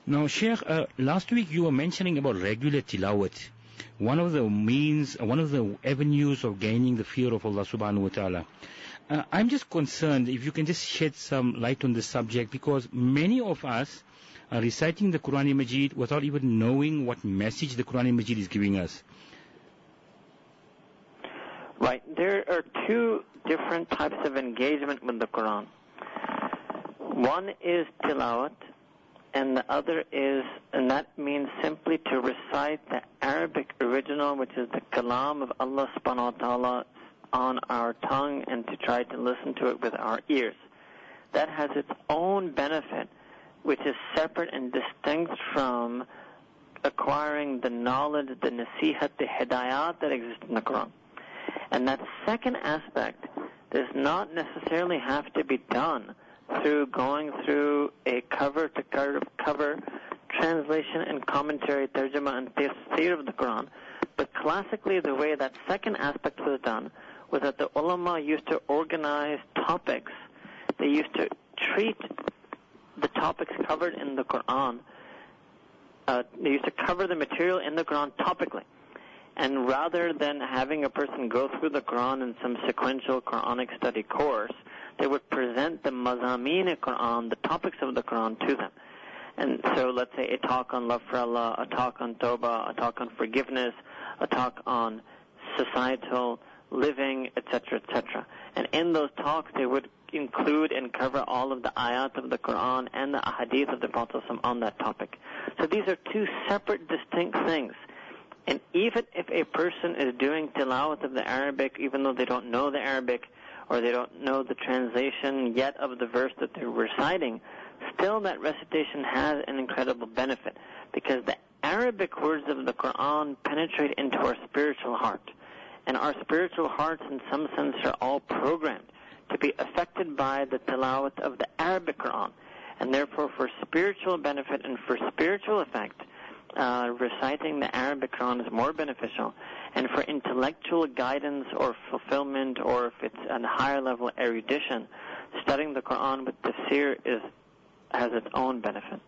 Now, Sheikh, last week you were mentioning about regular tilawat. One of the means, one of the avenues of gaining the fear of Allah subhanahu wa ta'ala. I'm just concerned if you can just shed some light on this subject, because many of us are reciting the Quran Majid without even knowing what message the Quran Majid is giving us. Right. There are two different types of engagement with the Quran. One is tilawat, and the other is, and that means simply to recite the Arabic original, which is the kalam of Allah subhanahu wa ta'ala on our tongue, and to try to listen to it with our ears. That has its own benefit, which is separate and distinct from acquiring the knowledge, the nasihat, the hidayat that exists in the Quran. And that second aspect does not necessarily have to be done through going through a cover-to-cover translation and commentary, tarjuma and tafsir of the Quran. But classically, the way that second aspect was done was that the ulama used to organize topics. They used to treat the topics covered in the Quran. They used to cover the material in the Quran topically. And rather than having a person go through the Quran in some sequential Quranic study course, they would present the mazameen Quran, the topics of the Quran, to them. And so let's say a talk on love for Allah, a talk on tawbah, a talk on forgiveness, a talk on societal living, etc., etc. And in those talks, they would include and cover all of the ayat of the Quran and the ahadith of the Prophet on that topic. So these are two separate, distinct things. And even if a person is doing tilawat of the Arabic, even though they don't know the Arabic, or they don't know the translation yet of the verse that they're reciting, still that recitation has an incredible benefit, because the Arabic words of the Quran penetrate into our spiritual heart. And our spiritual hearts, in some sense, are all programmed to be affected by the tilawat of the Arabic Quran. And therefore, for spiritual benefit and for spiritual effect, reciting the Arabic Quran is more beneficial. And for intellectual guidance or fulfillment, or if it's at a higher level erudition, studying the Quran with tafsir has its own benefit.